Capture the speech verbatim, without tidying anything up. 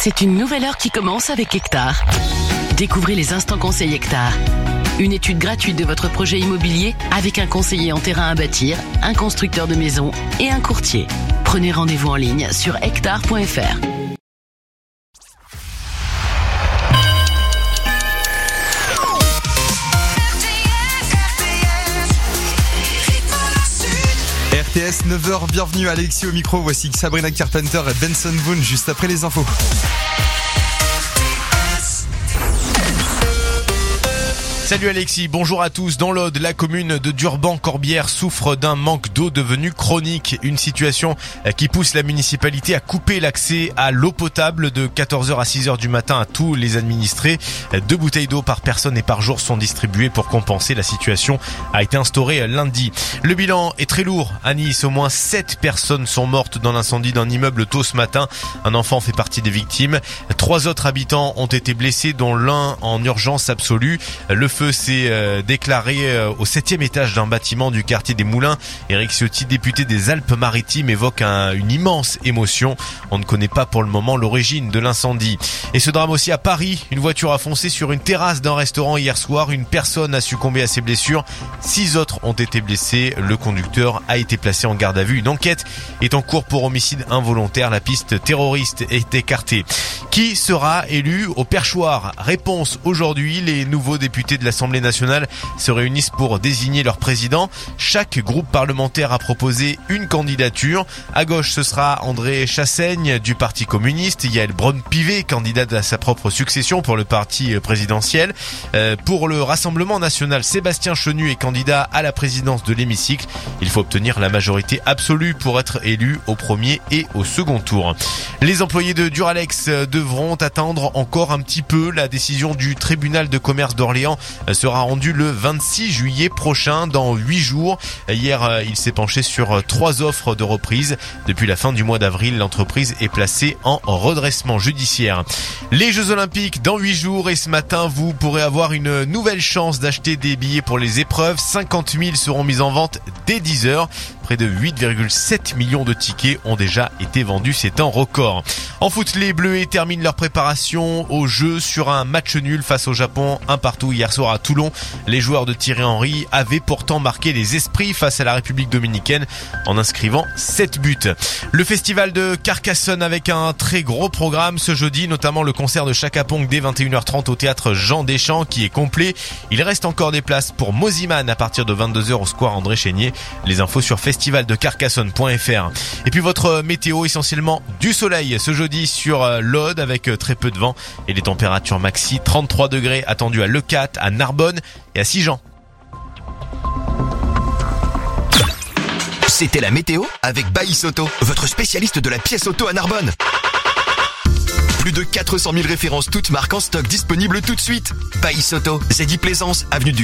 C'est une nouvelle heure qui commence avec Hectare. Découvrez les instants conseils Hectare. Une étude gratuite de votre projet immobilier avec un conseiller en terrain à bâtir, un constructeur de maisons et un courtier. Prenez rendez-vous en ligne sur hectare point f r. R T S neuf heures, bienvenue Alexis au micro, voici Sabrina Carpenter et Benson Boone juste après les infos. Salut Alexis, bonjour à tous. Dans l'Aude, la commune de Durban-Corbière souffre d'un manque d'eau devenu chronique. Une situation qui pousse la municipalité à couper l'accès à l'eau potable de quatorze heures à six heures du matin à tous les administrés. Deux bouteilles d'eau par personne et par jour sont distribuées pour compenser. La situation a été instaurée lundi. Le bilan est très lourd. À Nice, au moins sept personnes sont mortes dans l'incendie d'un immeuble tôt ce matin. Un enfant fait partie des victimes. Trois autres habitants ont été blessés, dont l'un en urgence absolue. Le feu s'est euh, déclaré euh, au septième étage d'un bâtiment du quartier des Moulins. Éric Ciotti, député des Alpes-Maritimes, évoque un, une immense émotion. On ne connaît pas pour le moment l'origine de l'incendie. Et ce drame aussi à Paris. Une voiture a foncé sur une terrasse d'un restaurant hier soir. Une personne a succombé à ses blessures. Six autres ont été blessés. Le conducteur a été placé en garde à vue. Une enquête est en cours pour homicide involontaire. La piste terroriste est écartée. Qui sera élu au perchoir? Réponse aujourd'hui. Les nouveaux députés de l'Assemblée nationale se réunissent pour désigner leur président. Chaque groupe parlementaire a proposé une candidature. À gauche, ce sera André Chassaigne du Parti communiste. Yael Braun-Pivet, candidate à sa propre succession pour le parti présidentiel. Euh, pour le Rassemblement national, Sébastien Chenu est candidat à la présidence de l'hémicycle. Il faut obtenir la majorité absolue pour être élu au premier et au second tour. Les employés de Duralex devront attendre encore un petit peu. La décision du tribunal de commerce d'Orléans sera rendu le vingt-six juillet prochain, dans huit jours. Hier, il s'est penché sur trois offres de reprise. Depuis la fin du mois d'avril, l'entreprise est placée en redressement judiciaire. Les Jeux Olympiques dans huit jours et ce matin, vous pourrez avoir une nouvelle chance d'acheter des billets pour les épreuves. cinquante mille seront mis en vente dès dix heures. Près de huit virgule sept millions de tickets ont déjà été vendus, c'est un record. En foot, les Bleuets terminent leur préparation au jeu sur un match nul face au Japon, un partout hier soir à Toulon. Les joueurs de Thierry Henry avaient pourtant marqué les esprits face à la République dominicaine en inscrivant sept buts. Le festival de Carcassonne avec un très gros programme ce jeudi, notamment le concert de Chaka Ponk dès vingt et une heures trente au théâtre Jean Deschamps qui est complet. Il reste encore des places pour Moziman à partir de vingt-deux heures au square André Chénier. Les infos sur festival de carcassonne point f r. Et puis votre météo, essentiellement du soleil ce jeudi sur l'Aude avec très peu de vent et les températures maxi trente-trois degrés attendues à Leucate, à Narbonne et à Sigean. C'était la météo avec Baïs Auto, votre spécialiste de la pièce auto à Narbonne. Plus de quatre cent mille références toutes marques en stock disponibles tout de suite. Baïs Auto, Zedi Plaisance, avenue du